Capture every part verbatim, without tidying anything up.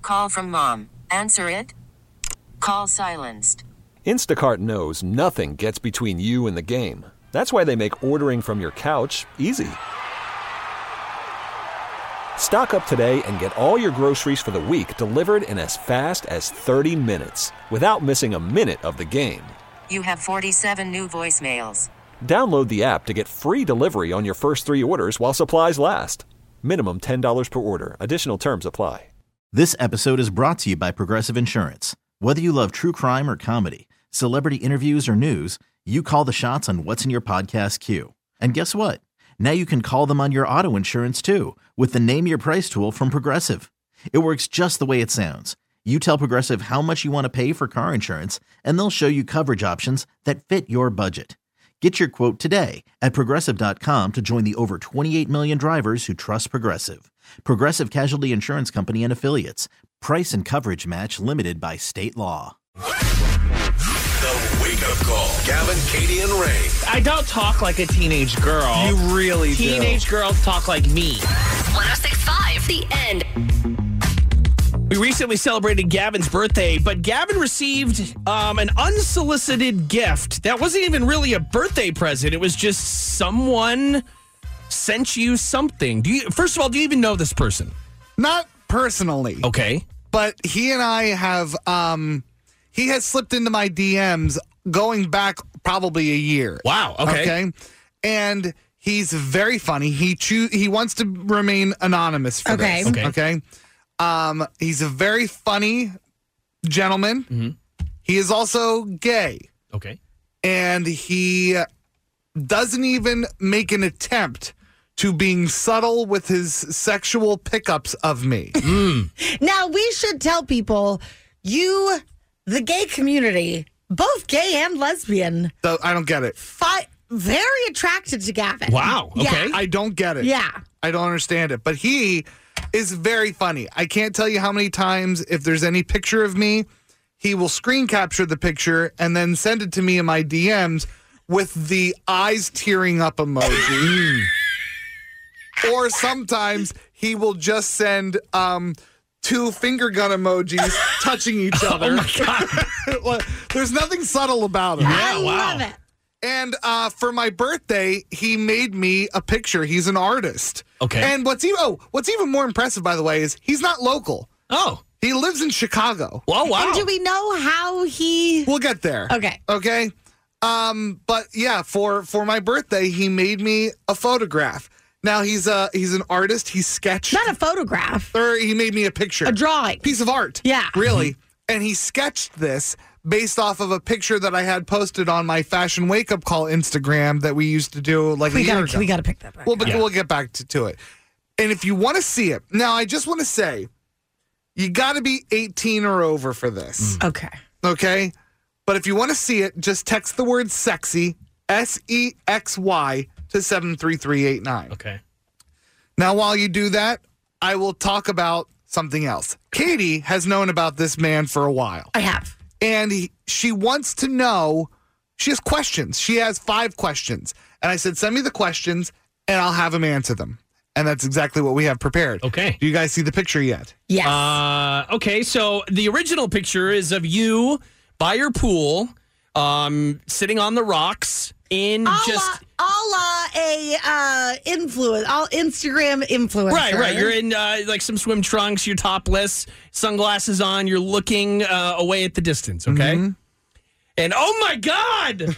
call from mom. Answer it. Call silenced. Instacart knows nothing gets between you and the game. That's why they make ordering from your couch easy. Stock up today and get all your groceries for the week delivered in as fast as thirty minutes without missing a minute of the game. You have forty-seven new voicemails. Download the app to get free delivery on your first three orders while supplies last. Minimum ten dollars per order. Additional terms apply. This episode is brought to you by Progressive Insurance. Whether you love true crime or comedy, celebrity interviews or news, you call the shots on what's in your podcast queue. And guess what? Now you can call them on your auto insurance too with the Name Your Price tool from Progressive. It works just the way it sounds. You tell Progressive how much you want to pay for car insurance, and they'll show you coverage options that fit your budget. Get your quote today at Progressive dot com to join the over twenty-eight million drivers who trust Progressive. Progressive Casualty Insurance Company and Affiliates. Price and coverage match limited by state law. The Wake Up Call. Gavin, Katie, and Ray. I don't talk like a teenage girl. You really teenage do. Teenage girls talk like me. one oh six point five, The End. We recently celebrated Gavin's birthday, but Gavin received um, an unsolicited gift. That wasn't even really a birthday present. It was just someone sent you something. Do you? First of all, do you even know this person? Not personally. Okay. But he and I have, um, he has slipped into my D Ms going back probably a year. Wow. Okay. Okay. And he's very funny. He choo- He wants to remain anonymous for okay. this. Okay. Okay. Um, he's a very funny gentleman. Mm-hmm. He is also gay. Okay. And he doesn't even make an attempt to being subtle with his sexual pickups of me. Mm. Now, we should tell people, you, the gay community, both gay and lesbian, So I don't get it. fi- very attracted to Gavin. Wow. Okay. Yeah. I don't get it. Yeah. I don't understand it. But he is very funny. I can't tell you how many times, if there's any picture of me, he will screen capture the picture and then send it to me in my D Ms with the eyes tearing up emoji. Or sometimes he will just send um, two finger gun emojis touching each other. Oh, my God. There's nothing subtle about it. I Yeah, wow. love it. And uh, for my birthday, he made me a picture. He's an artist. Okay. And what's even oh, what's even more impressive, by the way, is he's not local. Oh. He lives in Chicago. Well, wow. And do we know how he... We'll get there. Okay. Okay. Um, but yeah, for for my birthday, he made me a photograph. Now he's a he's an artist. He sketched, Not a photograph. or he made me a picture, A drawing. piece of art. Yeah. really. And he sketched this based off of a picture that I had posted on my Fashion Wake Up Call Instagram that we used to do like We a year gotta, ago. we gotta pick that back Well, up. but Yeah. we'll get back to, to it. And if you want to see it, now I just want to say, you got to be eighteen or over for this, Okay. okay? But if you want to see it, just text the word sexy, S E X Y, to seven three three eight nine. Okay. Now, while you do that, I will talk about something else. Katie has known about this man for a while. I have. And he, she wants to know, she has questions. She has five questions. And I said, send me the questions and I'll have him answer them. And that's exactly what we have prepared. Okay. Do you guys see the picture yet? Yes. Uh, okay, so the original picture is of you by your pool, um, sitting on the rocks in a just... la, a la a uh, influence, all Instagram influencer. Right, right. You're in uh, like some swim trunks, you're topless, sunglasses on, you're looking uh, away at the distance, okay? Mm-hmm. And oh my God!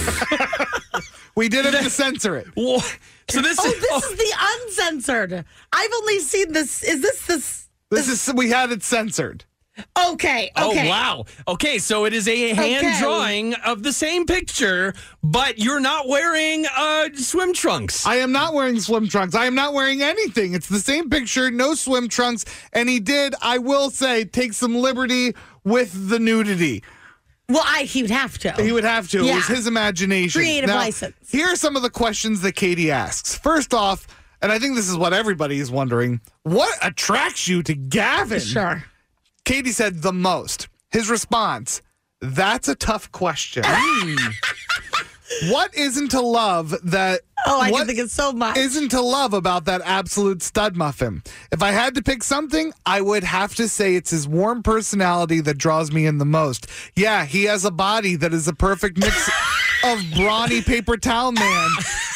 We did have to censor it. Wha- So this Oh, is... this is the uncensored. I've only seen this. Is this this? This is, we had it censored. Okay. Oh, Okay. wow. Okay, so it is a hand Okay. drawing of the same picture, but you're not wearing uh, swim trunks. I am not wearing swim trunks. I am not wearing anything. It's the same picture, no swim trunks. And he did, I will say, take some liberty with the nudity. Well, I he would have to. He would have to. It Yeah. was his imagination. Creative Now, license. Here are some of the questions that Katie asks. First off, and I think this is what everybody is wondering, what attracts you to Gavin? Sure. Katie said the most. His response, that's a tough question. Hmm. What isn't to love that Oh, I What can think of so much. isn't to love about that absolute stud muffin? If I had to pick something, I would have to say it's his warm personality that draws me in the most. Yeah, he has a body that is a perfect mix of brawny paper towel man,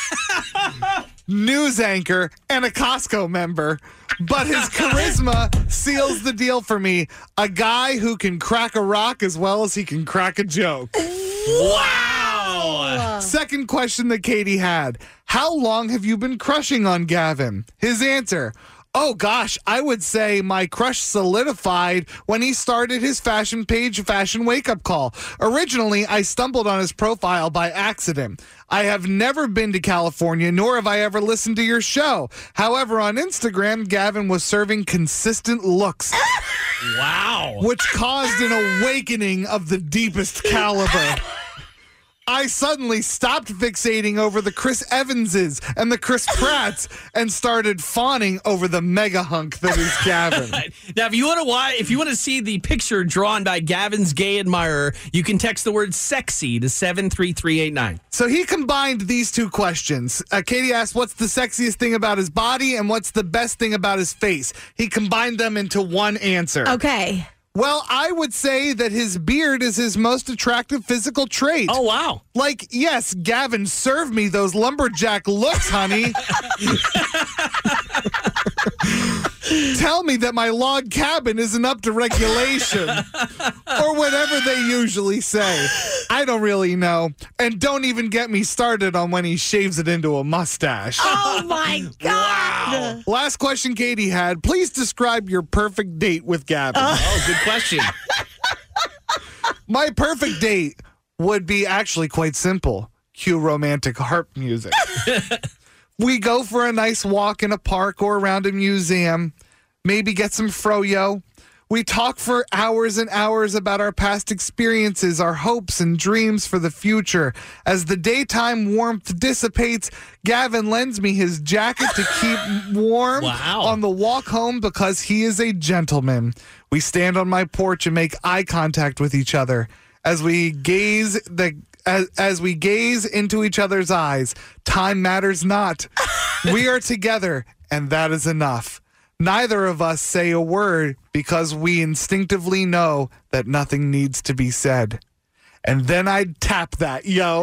news anchor, and a Costco member. But his charisma seals the deal for me. A guy who can crack a rock as well as he can crack a joke. Wow. Second question that Katie had. How long have you been crushing on Gavin? His answer. Oh gosh, I would say my crush solidified when he started his fashion page, Fashion Wake Up Call. Originally, I stumbled on his profile by accident. I have never been to California, nor have I ever listened to your show. However, on Instagram, Gavin was serving consistent looks, Wow. which caused an awakening of the deepest caliber. I suddenly stopped fixating over the Chris Evanses and the Chris Pratts and started fawning over the mega hunk that is Gavin. Now, if you want to why, if you want to see the picture drawn by Gavin's gay admirer, you can text the word "sexy" to seven three three eight nine. So he combined these two questions. Uh, Katie asked, what's the sexiest thing about his body and what's the best thing about his face? He combined them into one answer. Okay. Well, I would say that his beard is his most attractive physical trait. Oh, wow. Like, yes, Gavin, serve me those lumberjack looks, honey. Tell me that my log cabin isn't up to regulation. Or whatever they usually say. I don't really know. And don't even get me started on when he shaves it into a mustache. Oh, my God. Last question Katie had. Please describe your perfect date with Gavin. Oh, good question. My perfect date would be actually quite simple. Cue romantic harp music. We go for a nice walk in a park or around a museum. Maybe get some froyo. We talk for hours and hours about our past experiences, our hopes and dreams for the future. As the daytime warmth dissipates, Gavin lends me his jacket to keep warm Wow. on the walk home because he is a gentleman. We stand on my porch and make eye contact with each other. As we gaze the as, as we gaze into each other's eyes, time matters not. We are together, and that is enough. Neither of us say a word because we instinctively know that nothing needs to be said. And then I'd tap that, yo.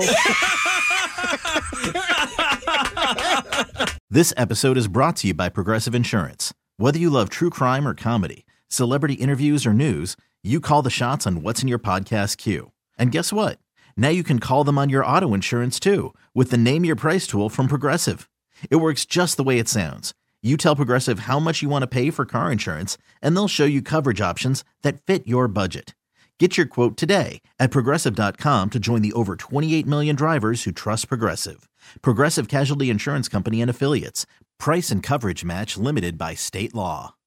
This episode is brought to you by Progressive Insurance. Whether you love true crime or comedy, celebrity interviews or news, you call the shots on what's in your podcast queue. And guess what? Now you can call them on your auto insurance too with the Name Your Price tool from Progressive. It works just the way it sounds. You tell Progressive how much you want to pay for car insurance, and they'll show you coverage options that fit your budget. Get your quote today at Progressive dot com to join the over twenty-eight million drivers who trust Progressive. Progressive Casualty Insurance Company and Affiliates. Price and coverage match limited by state law.